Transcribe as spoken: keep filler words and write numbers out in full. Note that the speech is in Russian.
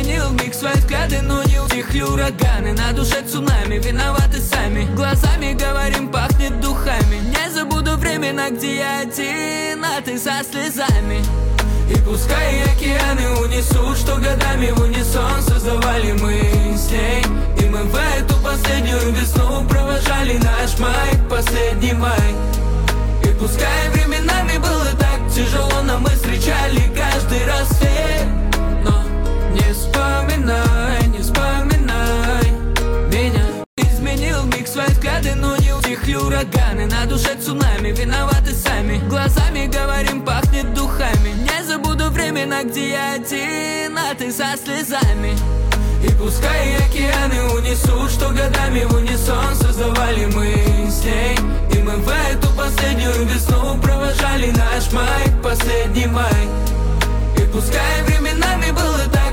изменил миг свои взгляды, но не утихли ураганы. На душе цунами, виноваты сами. Глазами говорим, пахнет духами. Не забуду времена, где я один, а ты со слезами. И пускай океаны унесут, что годами в унисон создавали мы с ней. И мы в эту последнюю весну провожали наш май, последний май. И пускай временами было так тяжело, но мы встречали каждый рассвет. Но не вспоминай, не вспоминай меня. Изменил миг свои взгляды, но не утихли ураганы. На душе цунами, виноваты сами. Глазами говорим, пахнет духами. Не забуду времена, где я один, а ты со слезами. И пускай океаны унесут, что годами в унисон создавали мы с ней. И мы в эту последнюю весну провожали наш май, последний май. И пускай временами было так